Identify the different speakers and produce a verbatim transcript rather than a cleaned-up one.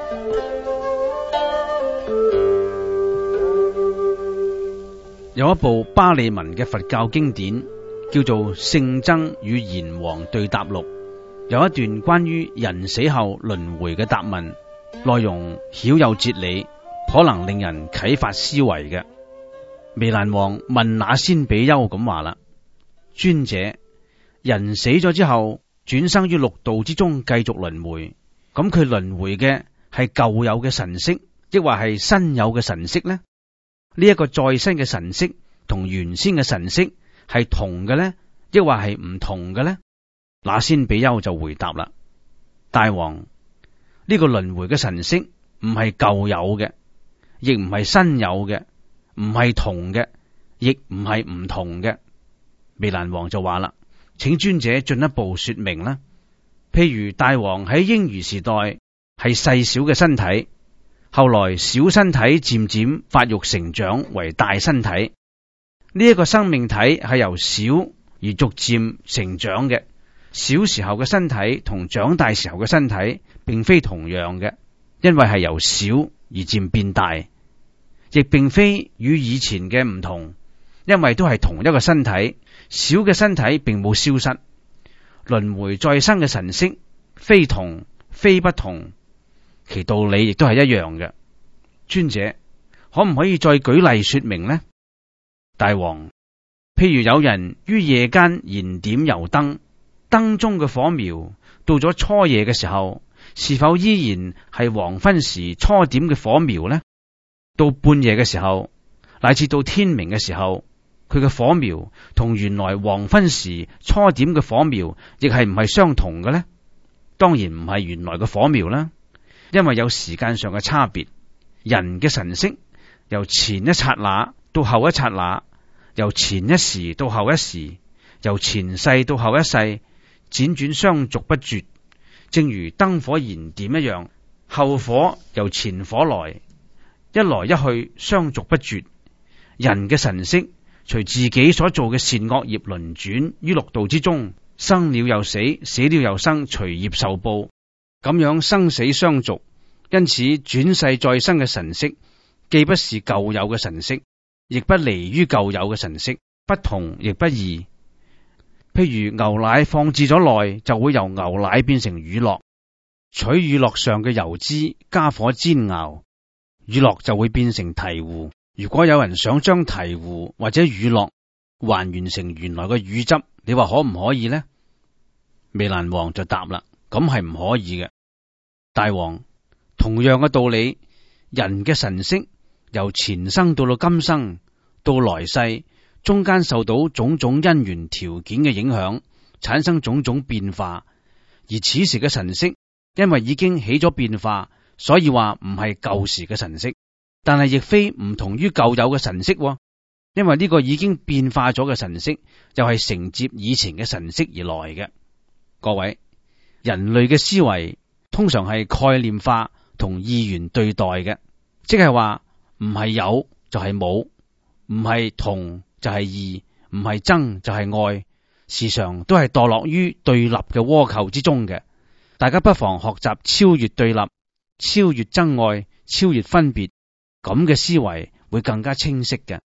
Speaker 1: 有一部巴利文嘅佛教經典叫做《聖僧與閻王對答錄》，有一段關於人死後輪迴嘅答問，內容曉有哲理，可能令人啟發思維嘅。彌蘭王問那仙比丘咁話啦：尊者，人死咗之後轉生於六道之中繼續輪迴，咁佢輪迴嘅係舊有嘅神識，抑或係新有嘅神識呢？呢一個再生嘅神識同原先嘅神識係同嘅呢，抑或係唔同嘅呢？那仙比丘就回答啦：大王，呢個輪迴嘅神識唔係舊有嘅，亦唔係新有嘅，唔係同嘅，亦唔係唔同嘅。彌蘭王就話啦：請尊者進一步說明啦。譬如大王喺嬰兒時代係細小嘅身體，後來小身體漸漸發育成長為大身體，呢一個生命體係由小而逐漸成長嘅。小時候嘅身體同長大時候嘅身體並非同樣嘅，因為係由小而漸變大，亦並非與以前嘅唔同，因為都係同一個身體，小嘅身體並冇消失。輪迴再生嘅神識非同非不同，其道理亦都係一樣嘅。尊者，可唔可以再舉例說明呢？大王，譬如有人於夜間燃點油燈，燈中嘅火苗到咗初夜嘅時候，是否依然係黃昏時初點嘅火苗呢？到半夜嘅時候，乃至到天明嘅時候，佢嘅火苗同原來黃昏時初點嘅火苗，亦係唔係相同嘅呢？當然唔係原來嘅火苗啦，因為有時間上嘅差別。人嘅神識由前一剎那到後一剎那，由前一時到後一時，由前世到後一世，輾轉相續不絕，正如燈火燃點一樣，後火由前火來，一來一去相續不絕。人嘅神識隨自己所做嘅善惡業輪轉於六道之中，生了又死，死了又生，隨業受報，咁樣生死相續。因此轉世再生嘅神識既不是舊有嘅神識，亦不離於舊有嘅神識，不同亦不異。譬如牛奶放置咗耐，就會由牛奶變成乳酪，取乳酪上嘅油脂加火煎熬，乳酪就會變成醍醐。如果有人想將醍醐或者乳酪還原成原來嘅乳汁，你話可唔可以呢？彌蘭王就答啦：咁係唔可以嘅。大王，同樣嘅道理，人嘅神識由前生到到今生到來世，中間受到種種因緣條件嘅影響，產生種種變化。而此時嘅神識因為已經起咗變化，所以話唔係舊時嘅神識，但係亦非唔同於舊有嘅神識，因為呢個已經變化咗嘅神識又係承接以前嘅神識而來嘅。各位，人類嘅思維通常係概念化同意緣對待嘅，即係話唔係有就係冇，唔係同就係異，唔係憎就係愛，時常都係墮落於對立嘅窩構之中嘅。大家不妨學習超越對立，超越憎愛，超越分別，咁嘅思維會更加清晰嘅。